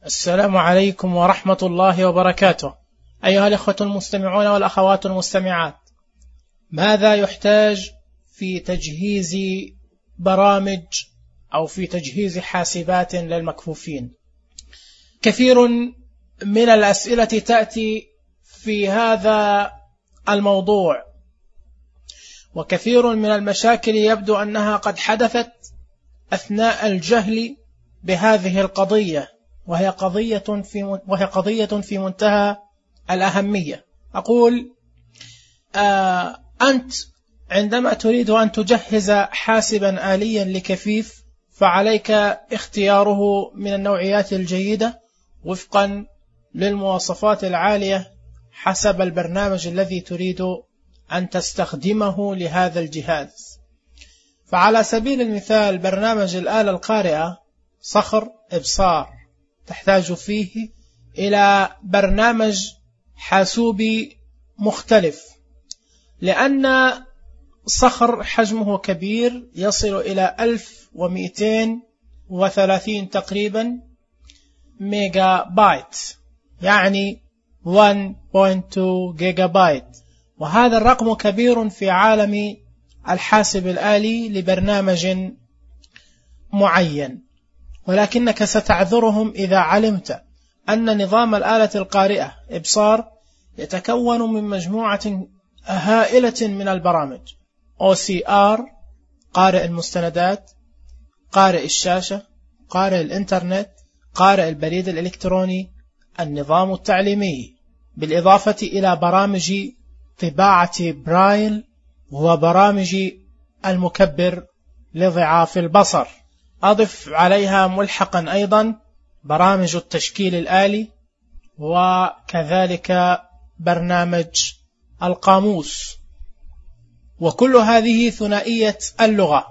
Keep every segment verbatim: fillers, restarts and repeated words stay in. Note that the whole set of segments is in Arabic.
السلام عليكم ورحمة الله وبركاته. أيها الأخوة المستمعون والأخوات المستمعات، ماذا يحتاج في تجهيز برامج أو في تجهيز حاسبات للمكفوفين؟ كثير من الأسئلة تأتي في هذا الموضوع، وكثير من المشاكل يبدو أنها قد حدثت أثناء الجهل بهذه القضية، وهي قضية في وهي قضية في منتهى الأهمية. أقول آه أنت عندما تريد أن تجهز حاسبا آليا لكفيف، فعليك اختياره من النوعيات الجيدة وفقا للمواصفات العالية حسب البرنامج الذي تريد أن تستخدمه لهذا الجهاز. فعلى سبيل المثال برنامج الآلة القارئة صخر إبصار تحتاج فيه إلى برنامج حاسوبي مختلف، لأن صخر حجمه كبير يصل إلى ألف ومئتين وثلاثين تقريبا ميجا بايت، يعني واحد فاصلة اثنين جيجا بايت، وهذا الرقم كبير في عالم الحاسب الآلي لبرنامج معين. ولكنك ستعذرهم إذا علمت أن نظام الآلة القارئة إبصار يتكون من مجموعة هائلة من البرامج: أو سي آر قارئ المستندات، قارئ الشاشة، قارئ الإنترنت، قارئ البريد الإلكتروني، النظام التعليمي، بالإضافة إلى برامج طباعة برايل وبرامج المكبر لضعاف البصر. أضف عليها ملحقا أيضا برامج التشكيل الآلي، وكذلك برنامج القاموس، وكل هذه ثنائية اللغة.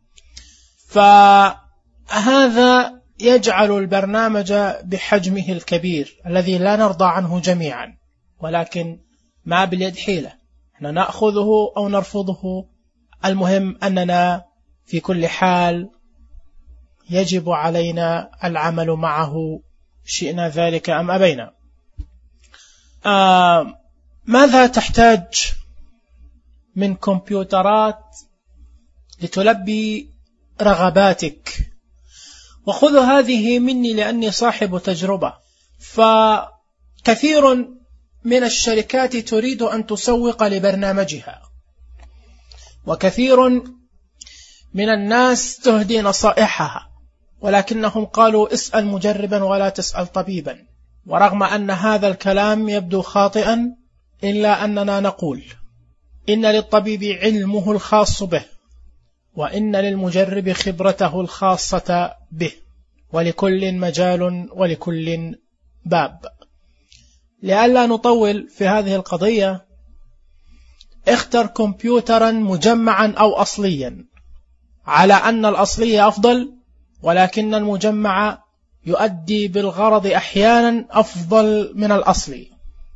فهذا يجعل البرنامج بحجمه الكبير الذي لا نرضى عنه جميعا، ولكن ما باليد حيلة، احنا نأخذه أو نرفضه. المهم أننا في كل حال يجب علينا العمل معه شئنا ذلك أم أبينا. آه ماذا تحتاج من كمبيوترات لتلبي رغباتك؟ وخذ هذه مني لأني صاحب تجربة. فكثير من الشركات تريد أن تسوق لبرنامجها، وكثير من الناس تهدي نصائحها، ولكنهم قالوا اسأل مجربا ولا تسأل طبيبا. ورغم أن هذا الكلام يبدو خاطئا، إلا أننا نقول إن للطبيب علمه الخاص به، وإن للمجرب خبرته الخاصة به، ولكل مجال ولكل باب. لئلا نطول في هذه القضية، اختر كمبيوترا مجمعا أو أصليا، على أن الأصلي أفضل، ولكن المجمع يؤدي بالغرض أحيانا أفضل من الأصلي.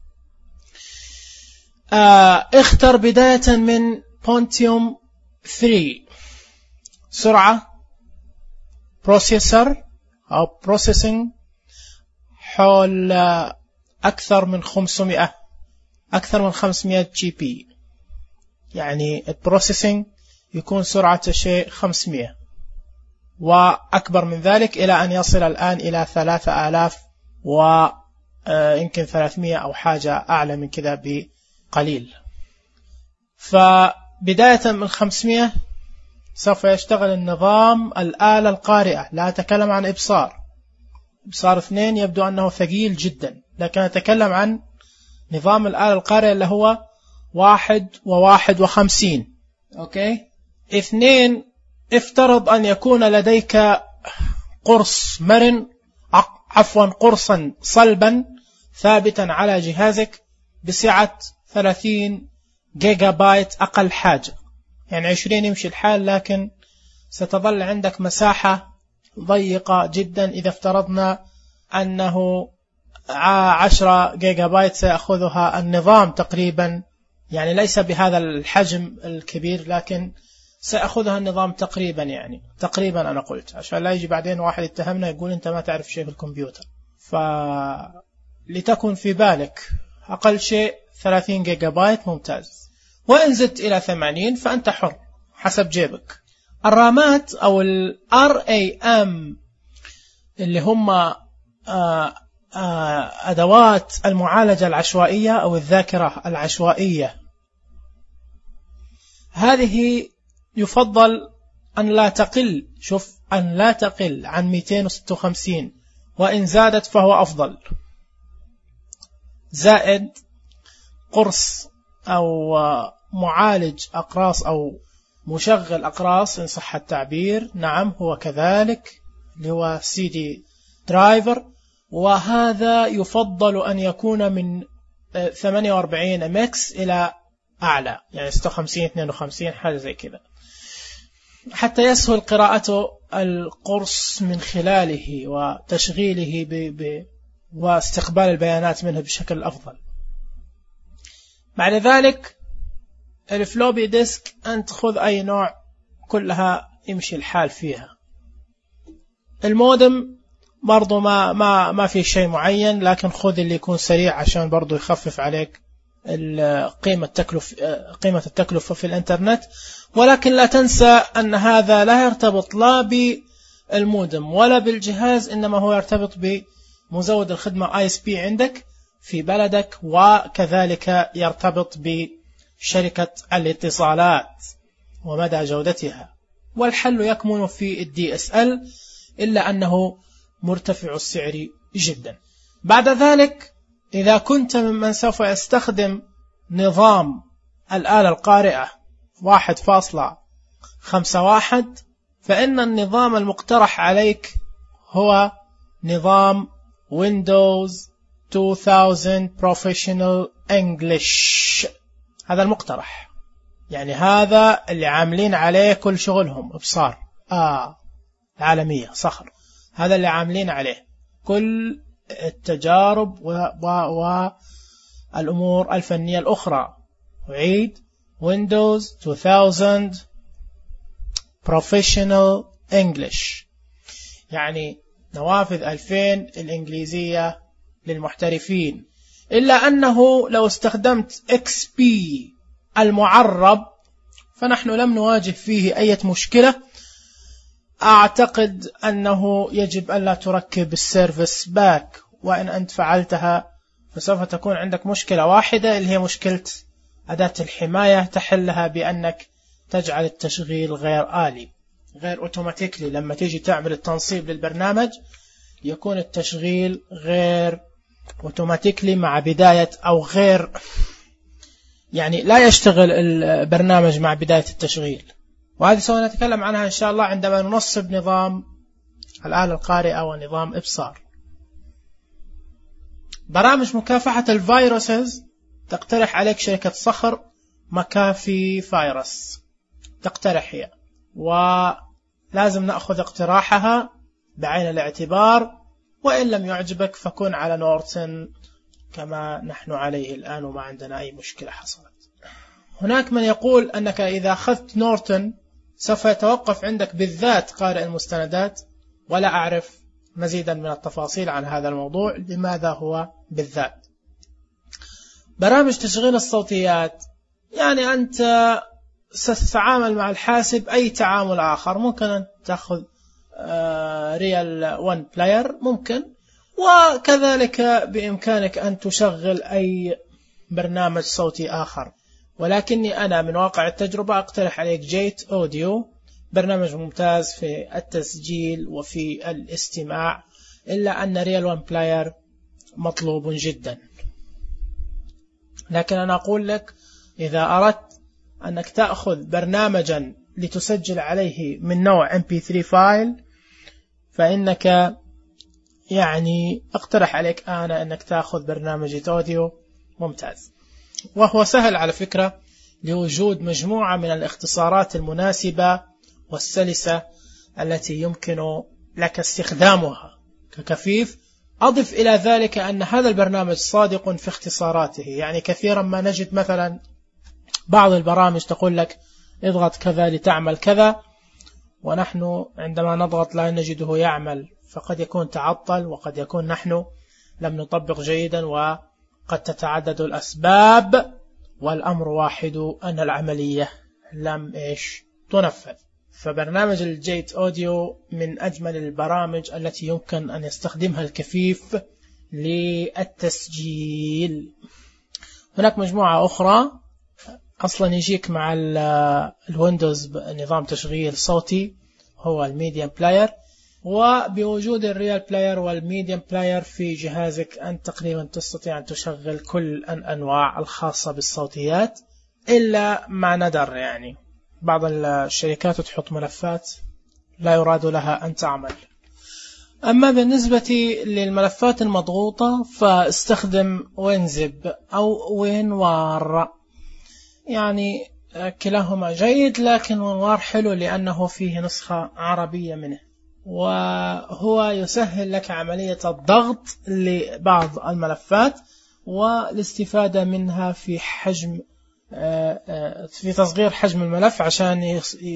اختر بداية من بونتيوم ثلاثة، سرعة بروسيسور أو بروسيسنج حول أكثر من خمسمائة أكثر من خمسمائة جي بي، يعني البروسيسنج يكون سرعة شيء خمسمائة وأكبر من ذلك، إلى أن يصل الآن إلى ثلاثة آلاف ويمكن ثلاثمائة أو حاجة أعلى من كذا بقليل. فبداية من خمسمائة سوف يشتغل النظام الآلة القارئة. لا أتكلم عن إبصار إبصار اثنين، يبدو أنه ثقيل جدا، لكن أتكلم عن نظام الآلة القارئة اللي هو واحد وواحد وخمسين. أوكي. اثنين، افترض أن يكون لديك قرص مرن عفوا قرصا صلبا ثابتا على جهازك بسعة ثلاثين جيجا بايت أقل حاجة، يعني عشرين يمشي الحال، لكن ستظل عندك مساحة ضيقة جدا. إذا افترضنا أنه عشرة جيجا بايت سيأخذها النظام تقريبا، يعني ليس بهذا الحجم الكبير، لكن سأخذها النظام تقريبا، يعني تقريبا أنا قلت عشان لا يجي بعدين واحد يتهمنا يقول أنت ما تعرف شيء في الكمبيوتر. فلتكن في بالك أقل شيء ثلاثين جيجا بايت ممتاز، وإن زدت إلى ثمانين فأنت حر حسب جيبك. الرامات أو ال آر إيه إم اللي هم أدوات المعالجة العشوائية أو الذاكرة العشوائية، هذه يفضل أن لا تقل شوف أن لا تقل عن مئتين وستة وخمسين، وإن زادت فهو أفضل. زائد قرص أو معالج أقراص أو مشغل أقراص إن صح التعبير، نعم هو كذلك، اللي هو سي دي درايفر، وهذا يفضل أن يكون من ثمانية وأربعين إم إكس إلى أعلى، يعني ستة وخمسين اثنين وخمسين حاجة زي كذا، حتى يسهل قراءته القرص من خلاله وتشغيله ب... ب... واستقبال البيانات منه بشكل أفضل. بعد ذلك الفلوبي ديسك أنت خذ أي نوع، كلها يمشي الحال فيها. المودم برضو ما ما ما في شيء معين، لكن خذ اللي يكون سريع عشان برضو يخفف عليك قيمة التكلف قيمة التكلفة في الإنترنت. ولكن لا تنسى أن هذا لا يرتبط لا بالمودم ولا بالجهاز، إنما هو يرتبط بمزود الخدمة آي إس بي عندك في بلدك، وكذلك يرتبط بشركة الاتصالات ومدى جودتها. والحل يكمن في الدي اس ال، إلا أنه مرتفع السعر جدا. بعد ذلك إذا كنت ممن سوف يستخدم نظام الآلة القارئة واحد فاصلة خمسة واحد، فإن النظام المقترح عليك هو نظام Windows ألفين Professional English. هذا المقترح، يعني هذا اللي عاملين عليه كل شغلهم إبصار آه عالمية صخر، هذا اللي عاملين عليه كل التجارب والأمور الفنية الأخرى. أعيد Windows ألفين Professional English، يعني نوافذ ألفين الإنجليزية للمحترفين. إلا أنه لو استخدمت إكس بي المعرب فنحن لم نواجه فيه أي مشكلة. أعتقد أنه يجب ألا تركب السيرفس باك، وإن أنت فعلتها فسوف تكون عندك مشكلة واحدة، اللي هي مشكلة أداة الحماية، تحلها بأنك تجعل التشغيل غير آلي غير أوتوماتيكلي. لما تيجي تعمل التنصيب للبرنامج يكون التشغيل غير أوتوماتيكلي مع بداية، أو غير يعني لا يشتغل البرنامج مع بداية التشغيل. وهذه سوف نتكلم عنها إن شاء الله عندما ننصب نظام الآلة القارئة ونظام إبصار. برامج مكافحة الفيروسز تقترح عليك شركة صخر مكافي فيروس، تقترح هي، ولازم نأخذ اقتراحها بعين الاعتبار، وإن لم يعجبك فكن على نورتن كما نحن عليه الآن وما عندنا أي مشكلة حصلت. هناك من يقول أنك إذا أخذت نورتن سوف يتوقف عندك بالذات قارئ المستندات، ولا أعرف مزيدا من التفاصيل عن هذا الموضوع، لماذا هو بالذات. برامج تشغيل الصوتيات، يعني أنت ستتعامل مع الحاسب أي تعامل آخر، ممكن أن تأخذ ريال وان بلاير ممكن، وكذلك بإمكانك أن تشغل أي برنامج صوتي آخر. ولكني أنا من واقع التجربة أقترح عليك جيت أوديو، برنامج ممتاز في التسجيل وفي الاستماع، إلا أن ريال وان بلاير مطلوب جدا. لكن أنا أقول لك إذا أردت أنك تأخذ برنامجا لتسجل عليه من نوع إم بي ثري فايل، فإنك يعني أقترح عليك أنا أنك تأخذ برنامج أوديو ممتاز، وهو سهل على فكرة لوجود مجموعة من الاختصارات المناسبة والسلسة التي يمكن لك استخدامها ككفيف. أضف إلى ذلك أن هذا البرنامج صادق في اختصاراته، يعني كثيرا ما نجد مثلا بعض البرامج تقول لك اضغط كذا لتعمل كذا، ونحن عندما نضغط لا نجده يعمل، فقد يكون تعطل، وقد يكون نحن لم نطبق جيدا، وقد تتعدد الأسباب، والأمر واحد أن العملية لم إيش تنفذ. فبرنامج الجيت أوديو من أجمل البرامج التي يمكن أن يستخدمها الكفيف للتسجيل. هناك مجموعة أخرى أصلا يجيك مع الويندوز نظام تشغيل صوتي هو الميديا بلاير، وبوجود الريال بلاير والميديا بلاير في جهازك أنت تقريبا تستطيع أن تشغل كل الأنواع الخاصة بالصوتيات، إلا ما ندر يعني بعض الشركات تحط ملفات لا يراد لها أن تعمل. أما بالنسبة للملفات المضغوطة فاستخدم وينزب أو وينوار، يعني كلاهما جيد، لكن وينوار حلو لأنه فيه نسخة عربية منه، وهو يسهل لك عملية الضغط لبعض الملفات والاستفادة منها في حجم في تصغير حجم الملف عشان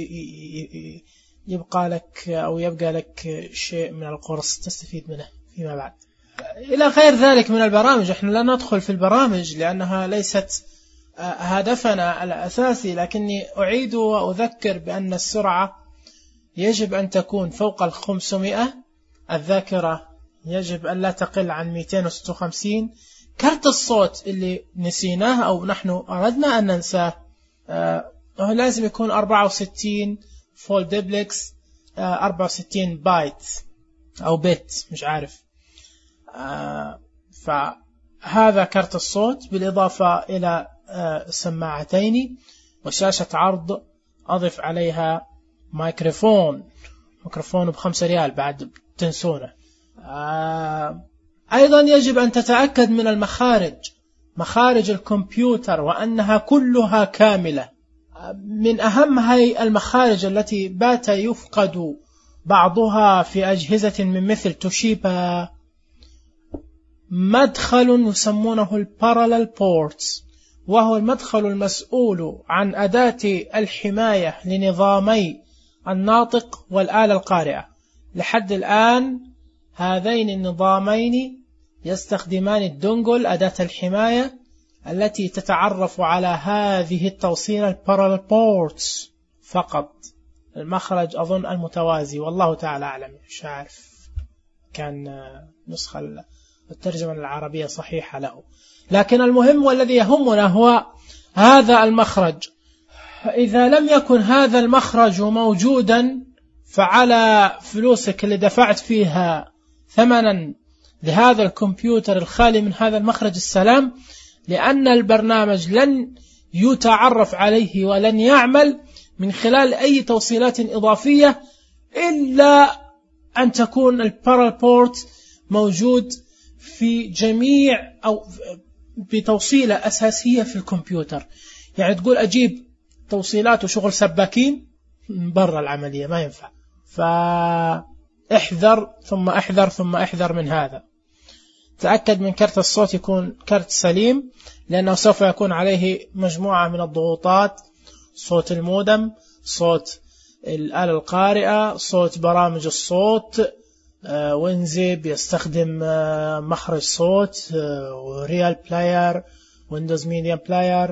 يبقى لك أو يبقى لك شيء من القرص تستفيد منه فيما بعد. إلى غير ذلك من البرامج، احنا لا ندخل في البرامج لأنها ليست هدفنا الأساسي، لكني أعيد وأذكر بأن السرعة يجب أن تكون فوق الخمسمائة، الذاكرة يجب أن لا تقل عن مئتين وستة وخمسين، كارت الصوت اللي نسيناه أو نحن أردنا أن ننساه آه لازم يكون أربعة وستين فول ديبلكس، آه أربعة وستين بايت أو بيت مش عارف. آه فهذا كارت الصوت بالإضافة إلى آه سماعتين وشاشة عرض، أضف عليها ميكروفون ميكروفون بخمسة ريال بعد تنسونه. آه أيضا يجب أن تتأكد من المخارج، مخارج الكمبيوتر وأنها كلها كاملة. من أهم هذه المخارج التي بات يفقد بعضها في أجهزة من مثل توشيبا مدخل يسمونه البارالل بورتس، وهو المدخل المسؤول عن أداة الحماية لنظامي الناطق والآلة القارئة. لحد الآن هذين النظامين يستخدمان الدونجل أداة الحماية التي تتعرف على هذه التوصيلة البارالل بورتس فقط. المخرج أظن المتوازي، والله تعالى أعلم، مش عارف كان نسخة الترجمة العربية صحيحة له، لكن المهم والذي يهمنا هو هذا المخرج. إذا لم يكن هذا المخرج موجودا فعلى فلوسك اللي دفعت فيها ثمنا لهذا الكمبيوتر الخالي من هذا المخرج السلام، لأن البرنامج لن يتعرف عليه ولن يعمل من خلال أي توصيلات إضافية إلا أن تكون البارالل بورت موجود في جميع أو بتوصيلة أساسية في الكمبيوتر. يعني تقول أجيب توصيلات وشغل سباكين برا العملية ما ينفع. فاحذر ثم احذر ثم احذر من هذا. تأكد من كرت الصوت يكون كرت سليم، لأنه سوف يكون عليه مجموعة من الضغوطات، صوت المودم، صوت الآلة القارئة، صوت برامج الصوت، وينزب يستخدم مخرج صوت، وريال بلاير، ويندوز ميديا بلاير،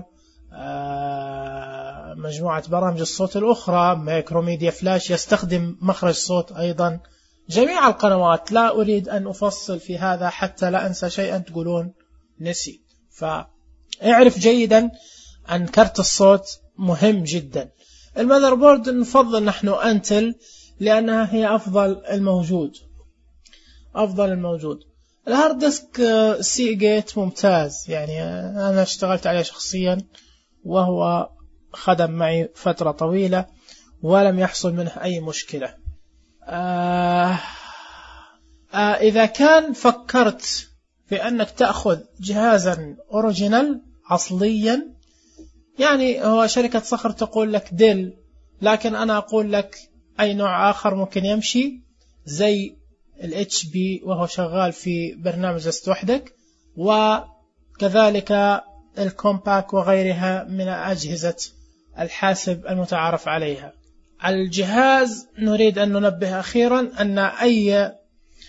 مجموعة برامج الصوت الأخرى، مايكرو ميديا فلاش يستخدم مخرج صوت أيضا، جميع القنوات. لا أريد أن أفصل في هذا حتى لا أنسى شيئا تقولون نسي. فاعرف جيدا أن كرت الصوت مهم جدا. المذر بورد نفضل نحن أنتل لأنها هي أفضل الموجود أفضل الموجود. الهارد ديسك سي جيت ممتاز، يعني أنا اشتغلت عليه شخصيا وهو خدم معي فترة طويلة ولم يحصل منه أي مشكلة. آه آه إذا كان فكرت في أنك تأخذ جهازا أوريجينال أصليا، يعني هو شركة صخر تقول لك ديل، لكن أنا أقول لك أي نوع آخر ممكن يمشي زي ال إتش بي وهو شغال في برنامج استوحدك، وكذلك الكومباك وغيرها من أجهزة الحاسب المتعارف عليها. الجهاز نريد أن ننبه أخيرا أن أي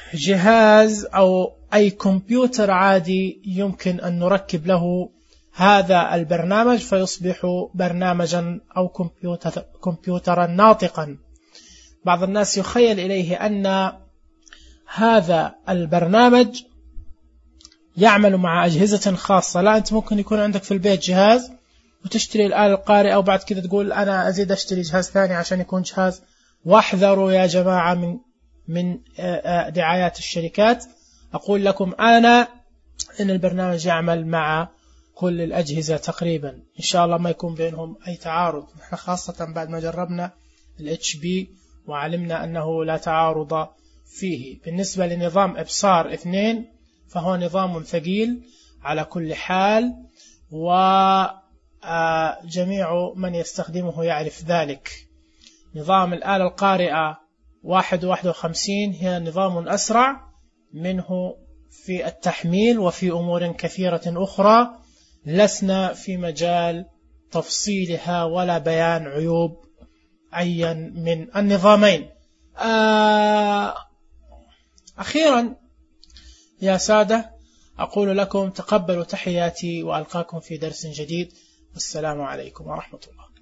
جهاز أو أي كمبيوتر عادي يمكن أن نركب له هذا البرنامج فيصبح برنامجا أو كمبيوتر كمبيوترا ناطقا. بعض الناس يخيل إليه أن هذا البرنامج يعمل مع أجهزة خاصة. لا، أنت ممكن يكون عندك في البيت جهاز وتشتري الآلة القارئة وبعد كذا تقول أنا أزيد أشتري جهاز ثاني عشان يكون جهاز. واحذروا يا جماعة من من دعايات الشركات. أقول لكم أنا إن البرنامج يعمل مع كل الأجهزة تقريبا، إن شاء الله ما يكون بينهم أي تعارض. نحن خاصة بعد ما جربنا ال إتش بي وعلمنا أنه لا تعارض فيه. بالنسبة لنظام إبصار اثنين فهو نظام ثقيل على كل حال، وجميع من يستخدمه يعرف ذلك. نظام الآلة القارئة واحد واحد وخمسين هي نظام أسرع منه في التحميل وفي أمور كثيرة أخرى لسنا في مجال تفصيلها ولا بيان عيوب أي من النظامين. أخيرا يا سادة أقول لكم تقبلوا تحياتي وألقاكم في درس جديد، والسلام عليكم ورحمة الله.